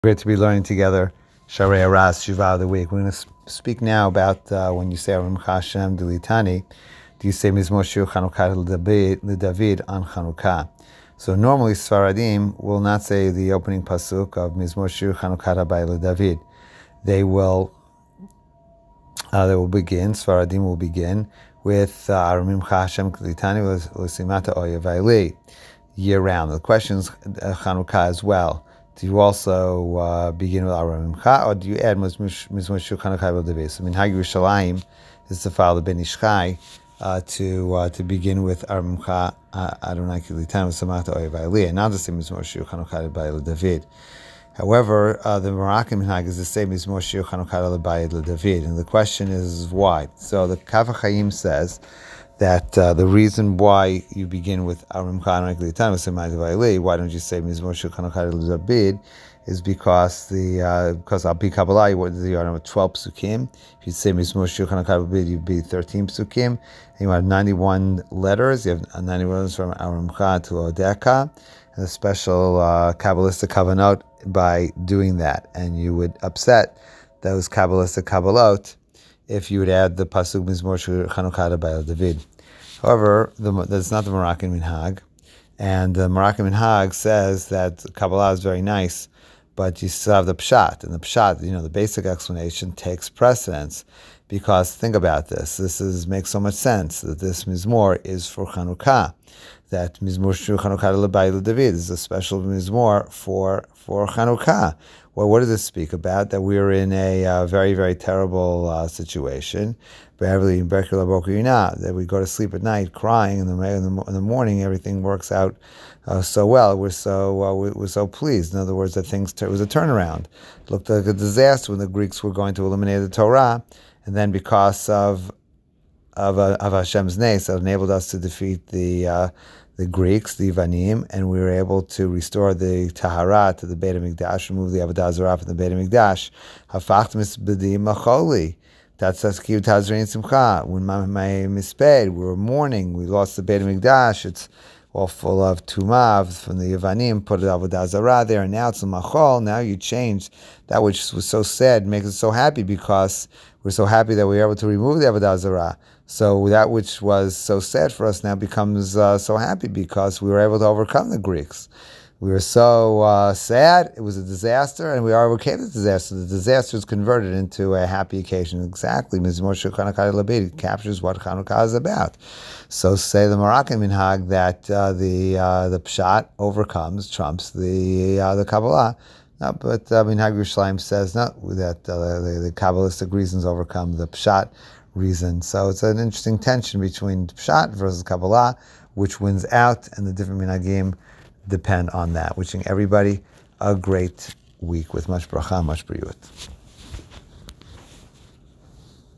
Great to be learning together. Sharei Aras Shiva of the week. We're going to speak now about when you say Arim Hashem Dilitani, do you say Mizmor Shir Chanukah LeDavid on Chanukah? So normally Sfaradim will not say the opening pasuk of Mizmor Shir Chanukah LeDavid. They will begin. Sfaradim will begin with Arim Hashem Dilitani L'Simata Oyev Eli year round. The question is Chanukah as well. Do you also begin with Aramimcha, or do you add Mizmor Shir Chanukah LeDavid? So Minhag Yerushalayim is to follow the Ben Ish Chai to begin with Aramimcha Adonai Kilitanu Samata Oyev Eli, and not to say Mizmor Shir Chanukah LeDavid. However, the Moroccan Minhag is the same Mizmor Shir Chanukah LeDavid, and the question is why. So the Kaf HaChaim says that the reason why you begin with Arim Adonai Kilitanu Samata Oyev Eli, why don't you say Mizmor Shir Chanukah LeDavid, is because Al Pi Kabbalah, what is the order of 12 psukim? If you say Mizmor Shir Chanukah LeDavid, you'd be 13 psukim, and you have 91 letters. You have 91 letters from Aramcha to Odeka, and a special Kabbalistic kavanot by doing that, and you would upset those Kabbalistic kabbalot if you would add the pasuk Mizmor Shir Chanukah LeDavid. However, that's not the Moroccan minhag, and the Moroccan minhag says that Kabbalah is very nice, but you still have the pshat, and the pshat, the basic explanation takes precedence, because think about this. Makes so much sense that this Mizmor is for Chanukah, that Mizmor Shir Chanukah LeDavid is a special Mizmor for Chanukah. Well, what does this speak about? That we're in a very, very terrible situation. That we go to sleep at night crying, and in the morning everything works out so well. We're so pleased. In other words, that it was a turnaround. It looked like a disaster when the Greeks were going to eliminate the Torah, and then because of Hashem's nes, that enabled us to defeat the Greeks, the Ivanim, and we were able to restore the Tahara to the Beit HaMikdash, remove the Avodah Zarah from the Beit HaMikdash. Hafach misbedim macholi. That's Kiv Tazrin Simcha. When my misped, we were mourning. We lost the Beit HaMikdash. It's all full of tumav from the Yevanim. Put the Avodah Zarah there, and now it's a machol. Now you changed that which was so sad, makes us so happy, because we're so happy that we were able to remove the Avodah Zarah. So that which was so sad for us now becomes so happy, because we were able to overcome the Greeks. We were so sad, it was a disaster, and we overcame the disaster. The disaster is converted into a happy occasion. Exactly, Mizmor Shir Chanukah LeDavid captures what Chanukah is about. So say the Moroccan minhag that the pshat trumps the Kabbalah. No, but Minhag Yerushalayim says no, that the Kabbalistic reasons overcome the pshat reason. So it's an interesting tension between pshat versus Kabbalah, which wins out, and the different minhagim depend on that. Wishing everybody a great week with much bracha, much briut.